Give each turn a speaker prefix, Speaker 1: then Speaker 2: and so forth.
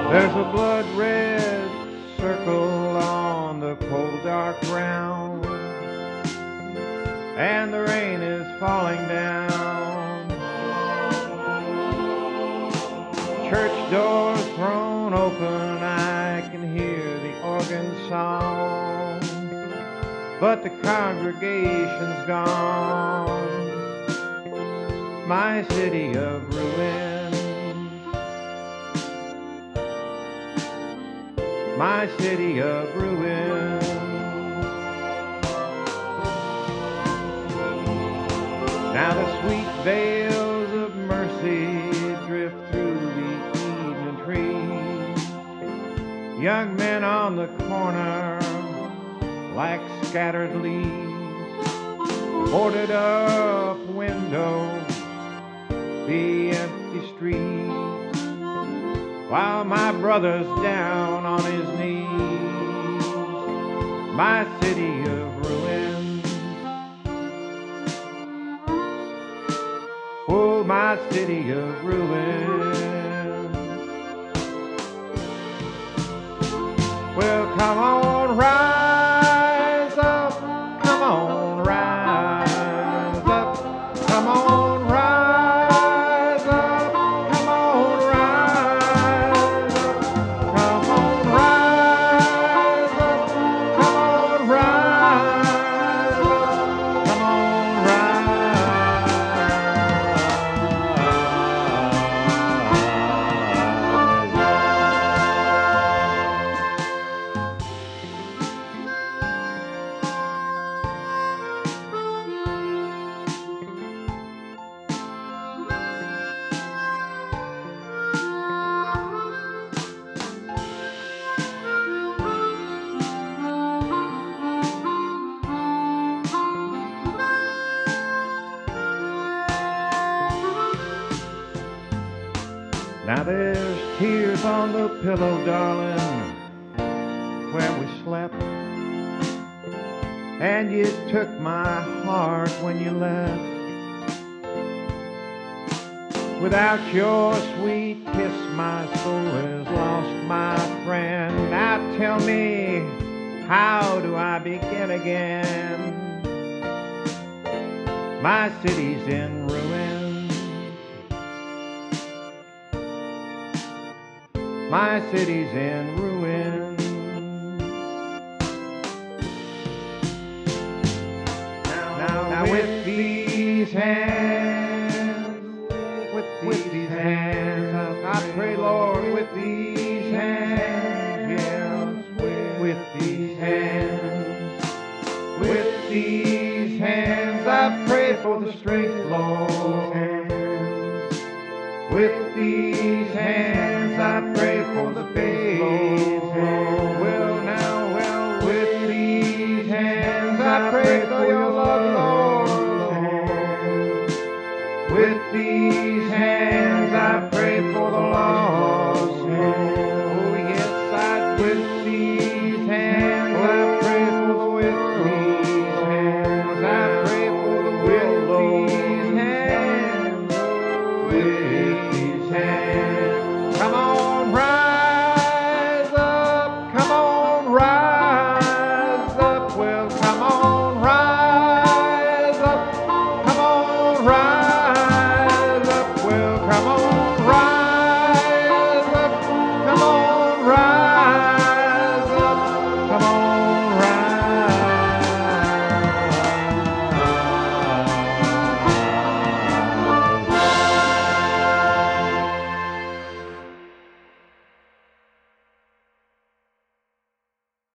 Speaker 1: There's a blood-red circle on the cold dark ground, and the rain is falling down. Church doors thrown open, I can hear the organ song, but the congregation's gone. My city of ruins, my city of ruins. Now the sweet veils of mercy drift through the evening trees. Young men on the corner like scattered leaves, boarded up windows, the empty streets, while my brother's down on his knees. My city of ruins, oh, my city of ruins. Well, come on, rise up, come on, rise up, come on, rise up, come on, rise up, come on, rise up, come on, rise up, come on, Now there's tears on the pillow, darling, where we slept, and you took my heart when you left. Without your sweet kiss, my soul is lost, my friend. Now tell me, how do I begin again? My city's in ruins, my city's in ruins. Now with these hands, with these hands, I pray, Lord, with these